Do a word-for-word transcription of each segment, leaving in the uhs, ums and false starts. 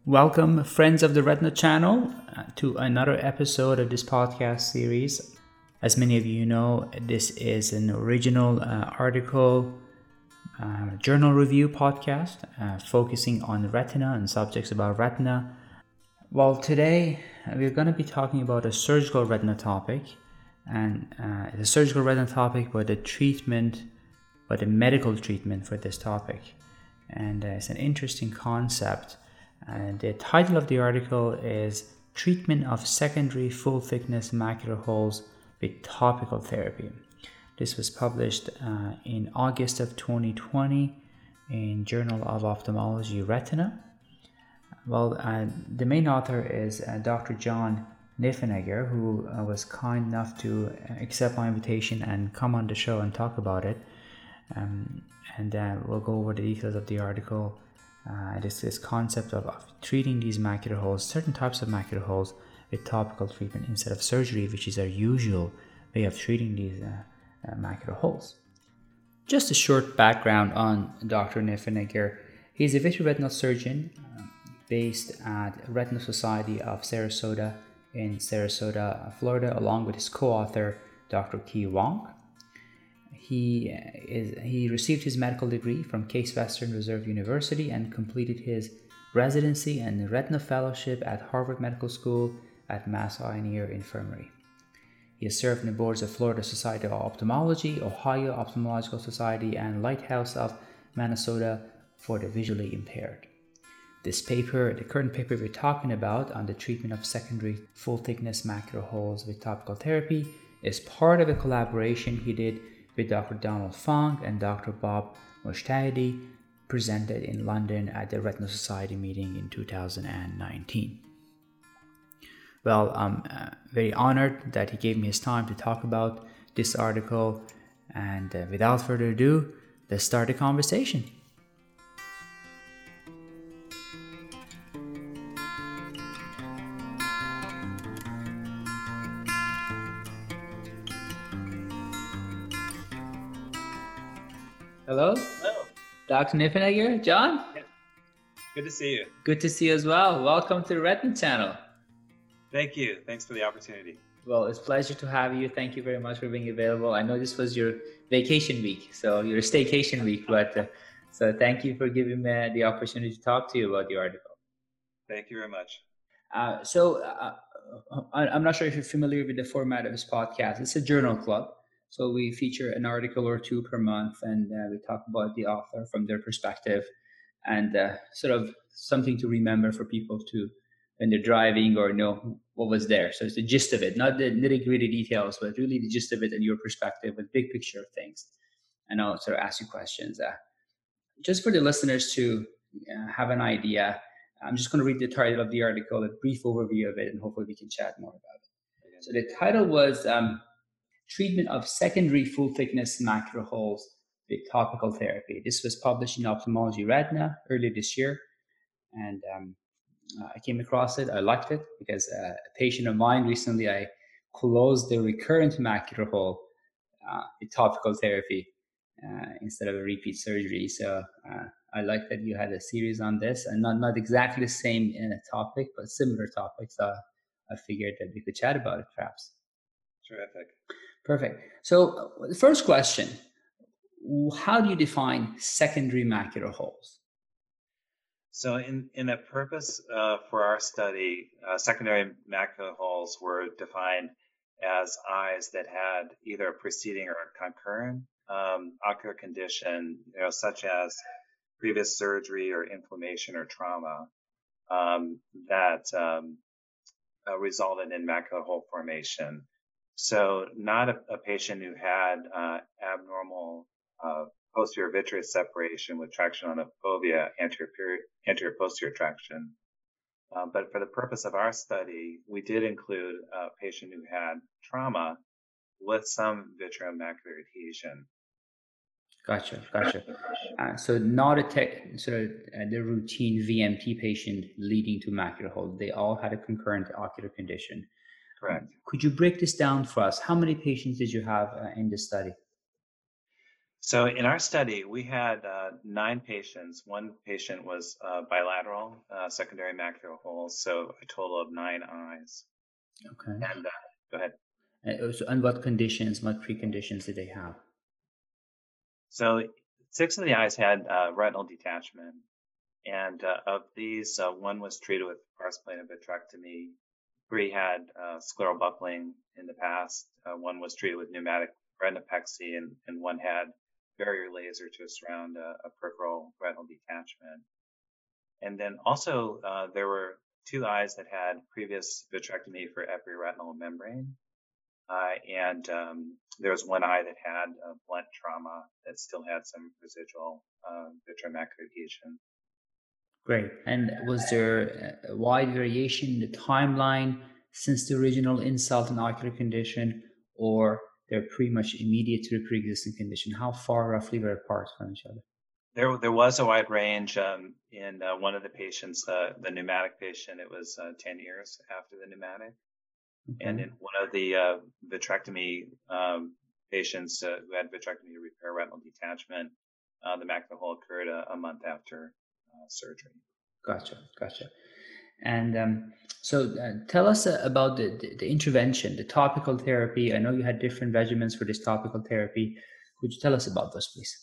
Welcome, friends of the Retina channel, uh, to another episode of this podcast series. As many of you know, this is an original uh, article uh, journal review podcast uh, focusing on retina and subjects about retina. Well, today uh, we're going to be talking about a surgical retina topic, and uh, it's a surgical retina topic, but the treatment, but the medical treatment for this topic. And uh, it's an interesting concept. And the title of the article is Treatment of Secondary Full Thickness Macular Holes with Topical Therapy. This was published uh, in August of twenty twenty in Journal of Ophthalmology Retina. Well, uh, the main author is uh, Doctor John Niffenegger, who uh, was kind enough to accept my invitation and come on the show and talk about it. Um, and uh, we'll go over the details of the article. Uh, this this concept of, of treating these macular holes, certain types of macular holes, with topical treatment instead of surgery, which is our usual way of treating these uh, uh, macular holes. Just a short background on Doctor Niffenegger. He's a vitreoretinal surgeon uh, based at Retina Society of Sarasota in Sarasota, Florida, along with his co-author, Doctor Ki Wong. He is he received his medical degree from Case Western Reserve University and completed his residency and retina fellowship at Harvard Medical School at Mass Eye and Ear Infirmary. He has served on the boards of Florida Society of Ophthalmology, Ohio Ophthalmological Society, and Lighthouse of Minnesota for the visually impaired. This paper, the current paper we're talking about on the treatment of secondary full-thickness macular holes with topical therapy, is part of a collaboration he did with Doctor Donald Fong and Doctor Bob Mojtahedi, presented in London at the Retina Society meeting in two thousand nineteen. Well, I'm uh, very honored that he gave me his time to talk about this article, and uh, without further ado, let's start the conversation. Hello, Hello. Doctor Niffenegger, John? Yeah. Good to see you. Good to see you as well. Welcome to the Retina channel. Thank you. Thanks for the opportunity. Well, it's a pleasure to have you. Thank you very much for being available. I know this was your vacation week, so your staycation week, but uh, so thank you for giving me the opportunity to talk to you about the article. Thank you very much. Uh, so uh, I, I'm not sure if you're familiar with the format of this podcast. It's a journal club. So we feature an article or two per month, and uh, we talk about the author from their perspective, and uh, sort of something to remember for people to, when they're driving, or know what was there. So it's the gist of it, not the nitty gritty details, but really the gist of it and your perspective, with big picture of things. And I'll sort of ask you questions. Uh, just for the listeners to uh, have an idea, I'm just going to read the title of the article, a brief overview of it, and hopefully we can chat more about it. So the title was um, Treatment of Secondary Full-Thickness Macular Holes with Topical Therapy. This was published in Ophthalmology Retina earlier this year, and um, I came across it. I liked it because uh, a patient of mine recently, I closed the recurrent macular hole uh, with topical therapy uh, instead of a repeat surgery. So uh, I like that you had a series on this, and not, not exactly the same in a topic, but similar topics. So I figured that we could chat about it, perhaps. Terrific. Perfect. So the first question, how do you define secondary macular holes? So in, in the purpose uh, for our study, uh, secondary macular holes were defined as eyes that had either a preceding or a concurrent um, ocular condition, you know, such as previous surgery or inflammation or trauma um, that um, uh, resulted in macular hole formation. So not a, a patient who had uh, abnormal uh, posterior vitreous separation with traction on the fovea, anterior, anterior posterior traction. Uh, but for the purpose of our study, we did include a patient who had trauma with some vitreomacular adhesion. Gotcha, gotcha. Uh, so not a tech, sort of uh, the routine V M T patient leading to macular hole. They all had a concurrent ocular condition. Correct. Could you break this down for us? How many patients did you have uh, in this study? So in our study, we had uh, nine patients. One patient was uh, bilateral uh, secondary macular holes, so a total of nine eyes. Okay. And uh, go ahead. Uh, so- and what conditions, what preconditions did they have? So six of the eyes had uh, retinal detachment, and uh, of these, uh, one was treated with parsplane vitrectomy. Three had uh, scleral buckling in the past. Uh, one was treated with pneumatic retinopexy, and, and one had barrier laser to surround a, a peripheral retinal detachment. And then also, uh, there were two eyes that had previous vitrectomy for epiretinal membrane. Uh, and um, there was one eye that had a blunt trauma that still had some residual uh, vitreomacular adhesion. Great. And was there a wide variation in the timeline since the original insult and ocular condition, or they're pretty much immediate to the pre-existing condition? How far roughly were apart from each other? There, there was a wide range um, in uh, one of the patients, uh, the pneumatic patient. It was uh, ten years after the pneumatic, and Okay. in one of the uh, vitrectomy um, patients uh, who had vitrectomy to repair retinal detachment, uh, the macular hole occurred a, a month after uh, surgery. Gotcha. Gotcha. And um, so uh, tell us uh, about the, the, the intervention, the topical therapy. I know you had different regimens for this topical therapy. Could you tell us about those, please?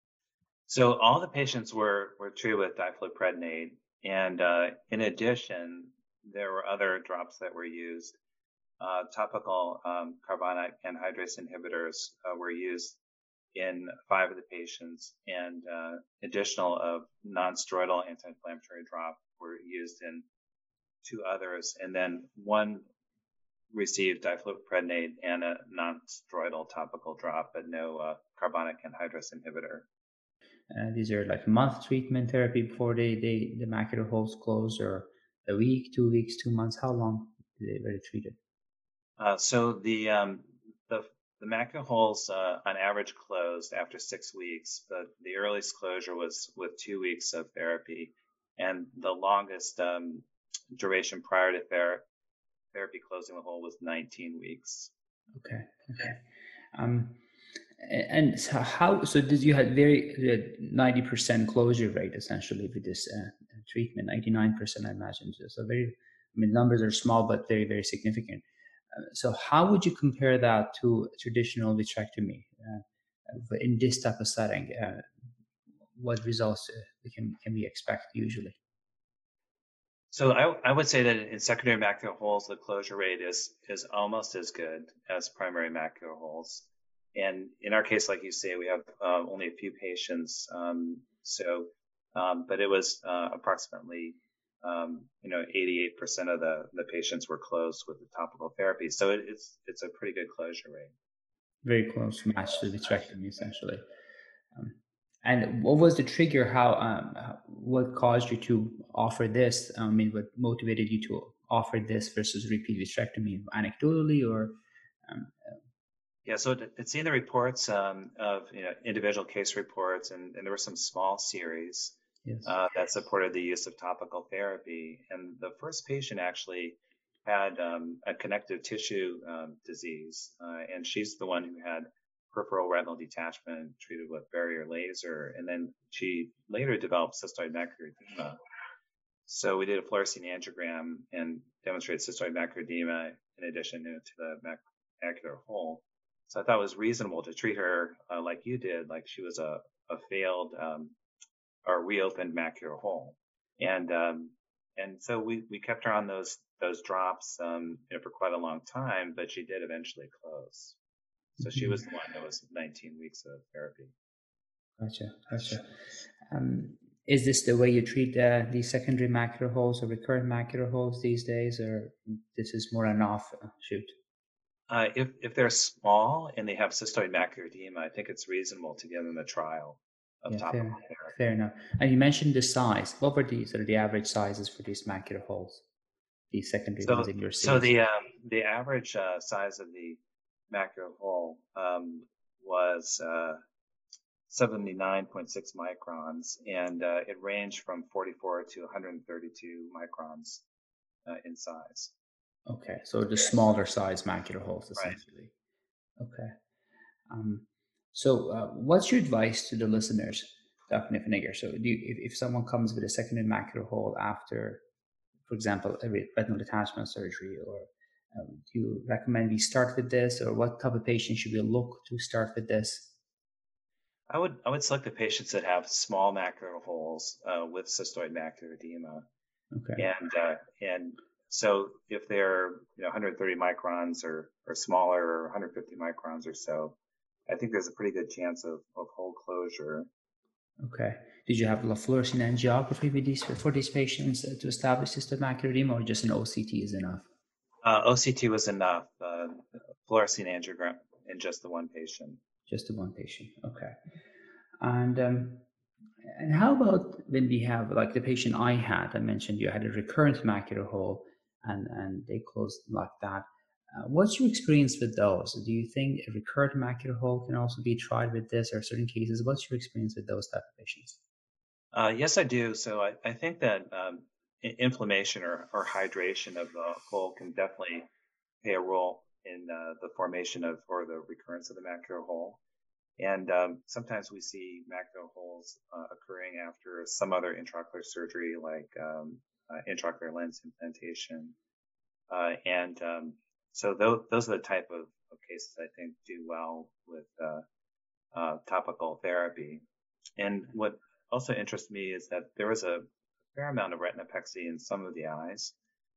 So all the patients were were treated with difluprednate, and uh, in addition, there were other drops that were used. Uh, topical um, carbonic anhydrase inhibitors uh, were used in five of the patients, and uh, additional of non-steroidal anti-inflammatory drop were used in two others, and then one received difluprednate and a non-steroidal topical drop, but no uh, carbonic anhydrase inhibitor. Uh, these are like month treatment therapy before they, they the macular holes close, or a week, two weeks, two months. How long did they were they treated? Uh, so the um, the the macular holes uh, on average closed after six weeks, but the earliest closure was with two weeks of therapy, and the longest um, duration prior to ther- therapy closing the hole was nineteen weeks. Okay, okay. Um, a- and so how? So did you had very ninety percent closure rate essentially with this uh, treatment? Ninety nine percent, I imagine. So, so very. I mean, numbers are small, but very very significant. Uh, so how would you compare that to traditional vitrectomy uh, in this type of setting? Uh, what results uh, we can can we expect usually? So I, I would say that in secondary macular holes, the closure rate is is almost as good as primary macular holes. And in our case, like you say, we have uh, only a few patients. Um, so, um, but it was uh, approximately, um, you know, eighty-eight percent of the, the patients were closed with the topical therapy. So it, it's it's a pretty good closure rate. Very close match to vitrectomy, essentially. Um, and what was the trigger? How, um, how- what caused you to offer this? I mean, what motivated you to offer this versus repeat vitrectomy? Anecdotally, or um, Yeah, so to, to see the reports um, of you know individual case reports, and, and there were some small series yes, uh, that supported the use of topical therapy. And the first patient actually had um, a connective tissue um, disease, uh, and she's the one who had peripheral retinal detachment treated with barrier laser, and then she later developed cystoid macular edema. So we did a fluorescein angiogram and demonstrated cystoid macular edema in addition to the mac- macular hole. So I thought it was reasonable to treat her uh, like you did, like she was a, a failed um, or reopened macular hole. And um, and so we, we kept her on those those drops um, you know, for quite a long time, but she did eventually close. So she was the one that was nineteen weeks of therapy. gotcha, gotcha. Um, is this the way you treat uh, these secondary macular holes or recurrent macular holes these days, or this is more an offshoot? Uh, if if they're small and they have cystoid macular edema, I think it's reasonable to give them a trial of Yeah, topical fair, fair therapy. enough. And you mentioned the size. What were these, or the average sizes for these macular holes, these secondary ones So in your so series? the um, the average uh, size of the macular hole um, was uh, seventy-nine point six microns, and uh, it ranged from forty-four to one hundred thirty-two microns uh, in size. Okay, so the smaller size macular holes, Right. essentially. Okay. Um, So, uh, what's your advice to the listeners, Doctor Niffenegger? So, do you, if, if someone comes with a secondary macular hole after, for example, a re- retinal detachment surgery, or um, do you recommend we start with this, or what type of patient should we look to start with this? I would I would select the patients that have small macular holes uh, with cystoid macular edema, Okay. and uh, and so if they're you know one hundred thirty microns or or smaller, or one hundred fifty microns or so, I think there's a pretty good chance of, of hole closure. Okay. Did you have fluorescein angiography with these for these patients uh, to establish cystoid macular edema, or just an O C T is enough? Uh, O C T was enough. Uh, fluorescein angiogram in just the one patient. Just the one patient. Okay. And um, and how about when we have like the patient I had? I mentioned you had a recurrent macular hole, and and they closed like that. Uh, what's your experience with those? Do you think a recurrent macular hole can also be tried with this, or certain cases? What's your experience with those type of patients? Uh, yes, I do. So I, I think that um, inflammation or, or hydration of the hole can definitely play a role in uh, the formation of or the recurrence of the macular hole. And um, sometimes we see macular holes uh, occurring after some other intraocular surgery, like um, uh, intraocular lens implantation. Uh, and um, so those, those are the type of, of cases I think do well with uh, uh, topical therapy. And what also interests me is that there was a fair amount of retinopexy in some of the eyes.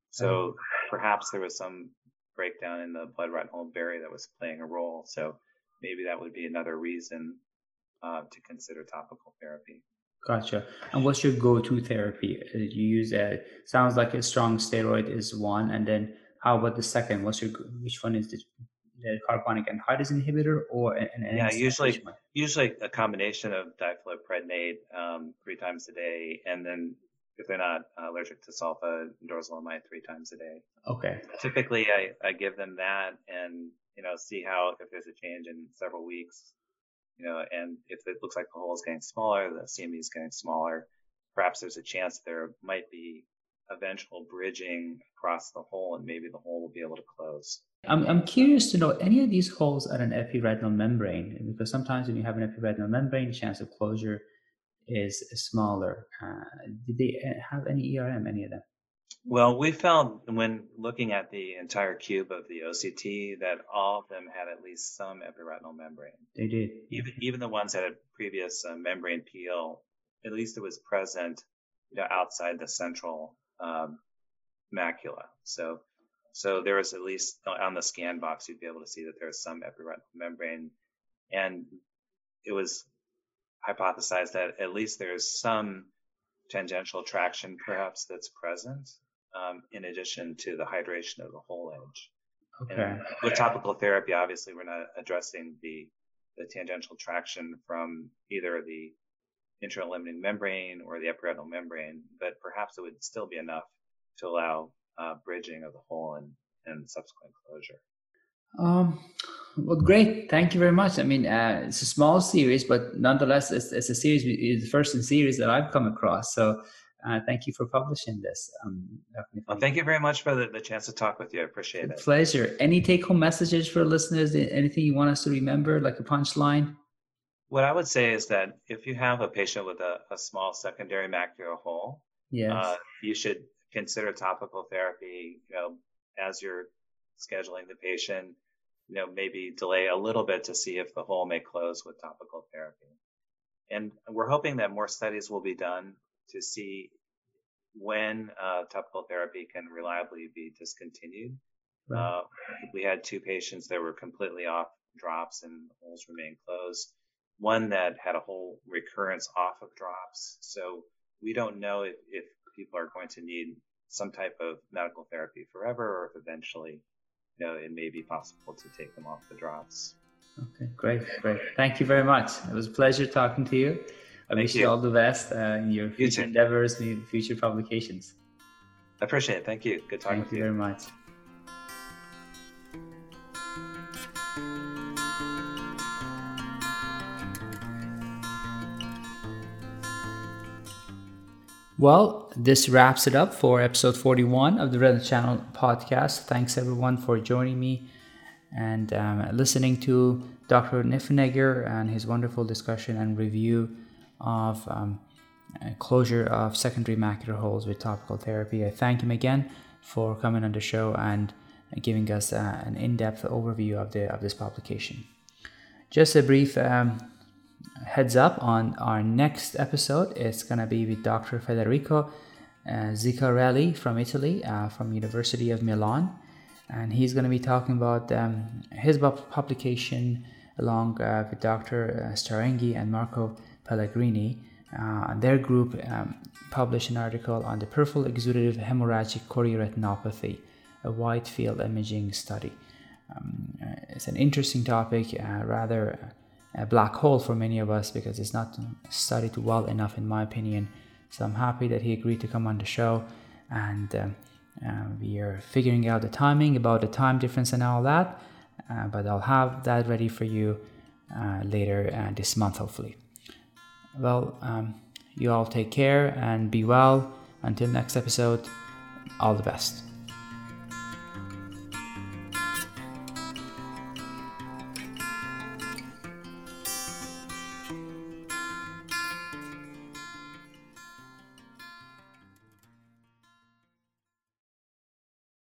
So perhaps there was some breakdown in the blood retinal barrier that was playing a role. So maybe that would be another reason uh, to consider topical therapy. Gotcha. And what's your go-to therapy? Uh, You use a sounds like a strong steroid is one, and then how about the second? What's your go- which one is the, the carbonic anhydrase inhibitor or an, an Yeah, N SAID? Which usually one? usually a combination of difluprednate um, three times a day, and then if they're not uh, allergic to sulfa, dorzolamide three times a day. Okay. Typically, I, I give them that, and you know see how if there's a change in several weeks, you know, and if it looks like the hole is getting smaller, the C M E is getting smaller, perhaps there's a chance there might be eventual bridging across the hole, and maybe the hole will be able to close. I'm, I'm curious to know any of these holes are an epiretinal membrane, because sometimes when you have an epiretinal membrane, the chance of closure is smaller. Uh, did they uh, have any E R M, any of them? Well, we found when looking at the entire cube of the O C T that all of them had at least some epiretinal membrane. They did. Even even the ones that had previous uh, membrane peel, at least it was present, you know, outside the central um, macula. So so there was at least on the scan box you'd be able to see that there's some epiretinal membrane, and it was hypothesized that at least there's some tangential traction perhaps that's present, um, in addition to the hydration of the hole edge. Okay. And with topical therapy, obviously, we're not addressing the, the tangential traction from either the internal limiting membrane or the epiretinal membrane, but perhaps it would still be enough to allow uh, bridging of the hole and, and subsequent closure. Um, well, great. Thank you very much. I mean, uh, it's a small series, but nonetheless, it's, it's a series, it's the first in series that I've come across. So uh, thank you for publishing this. Um, Well, thank you very much for the, the chance to talk with you. I appreciate it. Pleasure. Any take-home messages for listeners? Anything you want us to remember, like a punchline? What I would say is that if you have a patient with a, a small secondary macular hole, Yes. uh, you should consider topical therapy, you know, as you're scheduling the patient, you know, maybe delay a little bit to see if the hole may close with topical therapy. And we're hoping that more studies will be done to see when uh, topical therapy can reliably be discontinued. Right. Uh, we had two patients that were completely off drops and holes remained closed. One that had a whole recurrence off of drops. So we don't know if, if people are going to need some type of medical therapy forever, or if eventually, you know, it may be possible to take them off the drops. Okay, great, great. Thank you very much. It was a pleasure talking to you. I Thank wish you. you all the best uh, in your future too. endeavors and future publications. I appreciate it. Thank you. Good talking Thank with you you. very much. Well, this wraps it up for episode forty-one of the Retina Channel podcast. Thanks everyone for joining me. and um, listening to Doctor Niffenegger and his wonderful discussion and review of um, closure of secondary macular holes with topical therapy. I thank him again for coming on the show and giving us uh, an in-depth overview of the of this publication. Just a brief um, heads up on our next episode. It's going to be with Doctor Federico uh, Ziccarelli from Italy, uh, from University of Milan, and he's going to be talking about um, his publication along uh, with Doctor Starenghi and Marco Pellegrini. Uh, and their group um, published an article on the peripheral exudative hemorrhagic chorioretinopathy, a wide field imaging study. Um, uh, it's an interesting topic, uh, rather a black hole for many of us because it's not studied well enough in my opinion. So I'm happy that he agreed to come on the show, and um, uh, we are figuring out the timing about the time difference and all that, uh, but I'll have that ready for you uh, later uh, this month hopefully. Well, um, you all take care and be well. Until next episode, all the best.